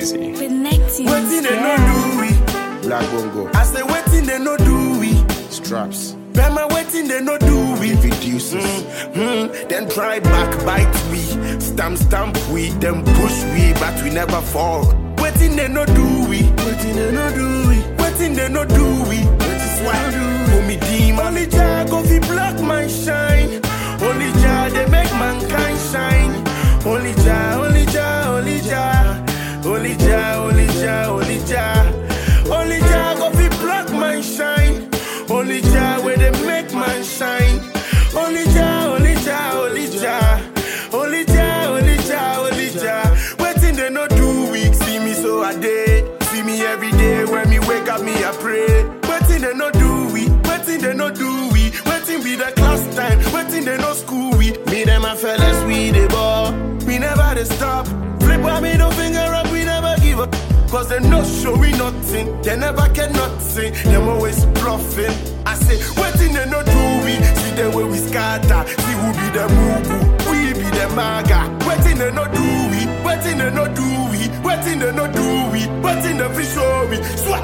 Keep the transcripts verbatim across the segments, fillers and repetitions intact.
easy. Connecting. Waiting they no do we. Black Bongo. I say waiting they no do we. Straps. Bema waiting they no do we. Reduces. Mm, mm, then try back bite we. Stamp stamp we. Then push we, but we never fall. Waiting they no do we. Waiting they no do we. Waiting they no do we. Waiting why do we? Me deem only Jah go fi block my shine. Only Jah they make mankind shine. Only Jah, only Jah, only Jah. Only Jah, only Jah, only Jah. Only Jah go fi block my shine. Only Jah where they make man shine. Only Jah, only Jah, only Jah. Only Jah, only Jah, only Jah. Waiting they no do weak. See me so I did. See me every day when me wake up me I pray. Waiting they no do we. Waiting they no do we. Waiting be the class time. Waiting they no school we. Me them my fellas we the ball. We never they stop. Flip on me no finger up. We never give up. Cause they not showing nothing. They never get nothing. Them always bluffing. I say waiting they no do we. See them where we scatter. See who be the mugu. We be the maga. Waiting they no do we. Waiting they no do we. Waiting they no do we. Waiting they fi show me. Swat.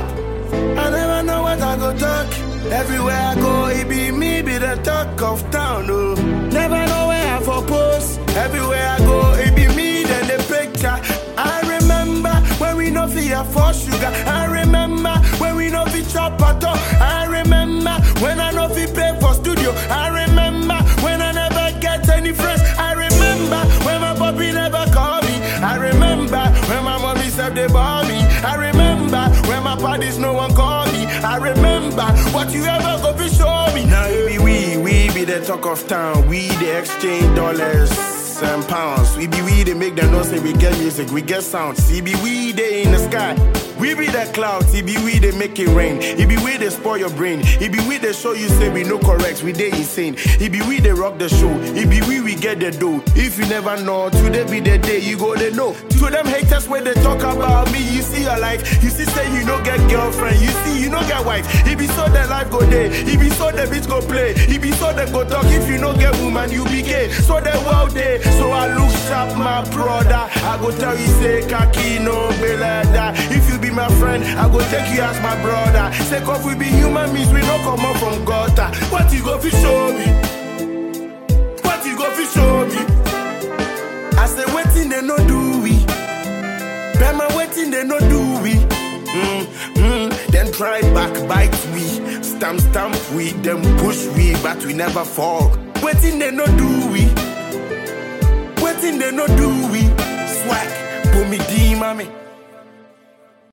I never know what I go talk. Everywhere I go, it be me, be the talk of town, oh. Never know where I for post. Everywhere I go, it be me, then the picture. I remember when we no fear for sugar. I remember when we no fi chop at all. I remember when I no fi pay for studio. I remember when I never get any friends. I remember when my puppy never call me. I remember when my mommy said they bought me. I remember when my parties no one call me. I remember what you ever go fi show me. Now it be we, we be the talk of town. We the exchange dollars and pounds. We be we they make them know say we get music, we get sound. See be we they in the sky. We be the clouds, it be we they make it rain. It be we they spoil your brain. It be we they show you say we no correct, we they insane. It be we they rock the show. It be we we get the dough. If you never know, today be the day you go they know. To them haters when they talk about me, you see your life. You see say you no get girlfriend. You see you no get wife. It be so their life go day. It be so the bitch go play. It be so them go talk. If you no get woman, you be gay. So they world day. So I look sharp, my brother. I go tell you say khaki no be like that. If you be my friend, I go take you as my brother. Say cause we be human means we no come up from gutter. What you go fi show me? What you go fi show me? I say waiting they no do we. Bema waiting they no do we. Mm, mm, then try back bite we. Stamp stamp we. Then push we, but we never fall. Waiting they no do we. Waiting they no do we. Swag, put me D, mommy.